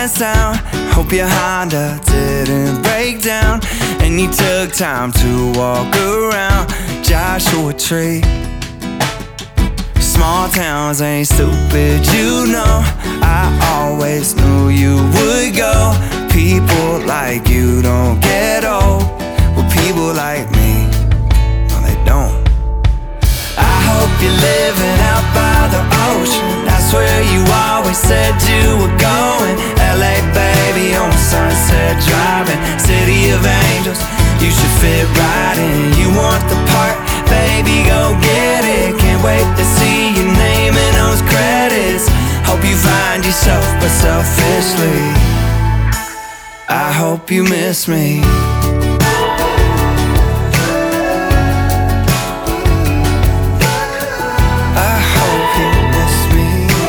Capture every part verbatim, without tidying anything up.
and sound. Hope your Honda didn't break down, and you took time to walk around Joshua Tree. Small towns ain't stupid, you know. I always knew you would go. People like you don't get old. Well, people like me, no, they don't. I hope you're living out by the ocean. That's where you always said you were going. L A, baby, on Sunset driving. City of angels, you should fit right in. You want the part, baby, go get it. Can't wait to see your name in those credits. Hope you find yourself, but selfishly, I hope you miss me. I hope you miss me.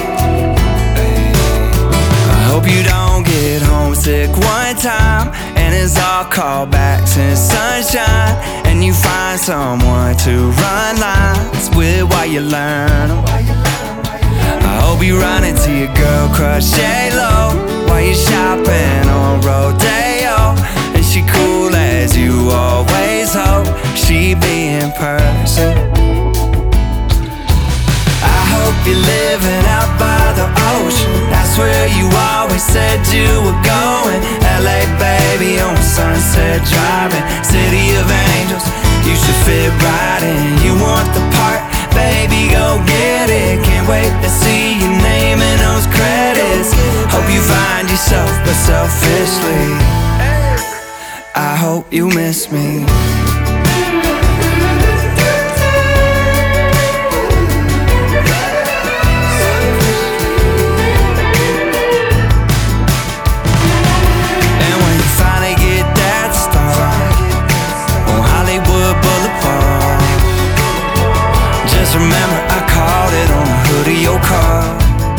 I hope you don't get homesick one time, and it's all callbacks and sunshine, and you find someone to run lines with while you learn. I hope you run into your girl crush J-Lo while you're shopping on Rodeo, and she cool as you always hope she be in person. I hope you're living out by the ocean. That's where you always said you were going. L A, baby, on Sunset driving. City of angels, you should fit right in. You want the part, baby, go get it. Can't wait to see your name in those credits. Hope you find yourself, but selfishly, I hope you miss me. And when you finally get that start on Hollywood Boulevard, just remember I called it on the hood of your car.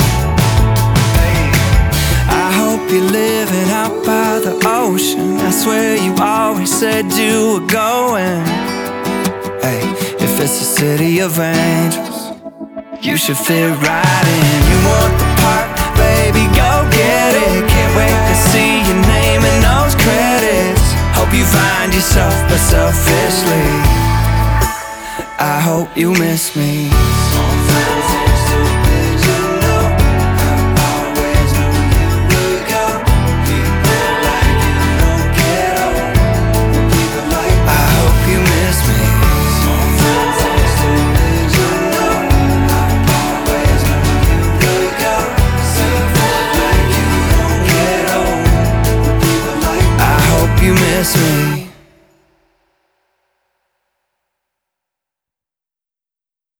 I hope you're living out by the ocean. That's where you always said you were going. Hey, if it's a city of angels, you should fit right in. You want the part, baby, go get it. Can't wait to see your name in those credits. Hope you find yourself, but selfishly, I hope you miss me. You miss me.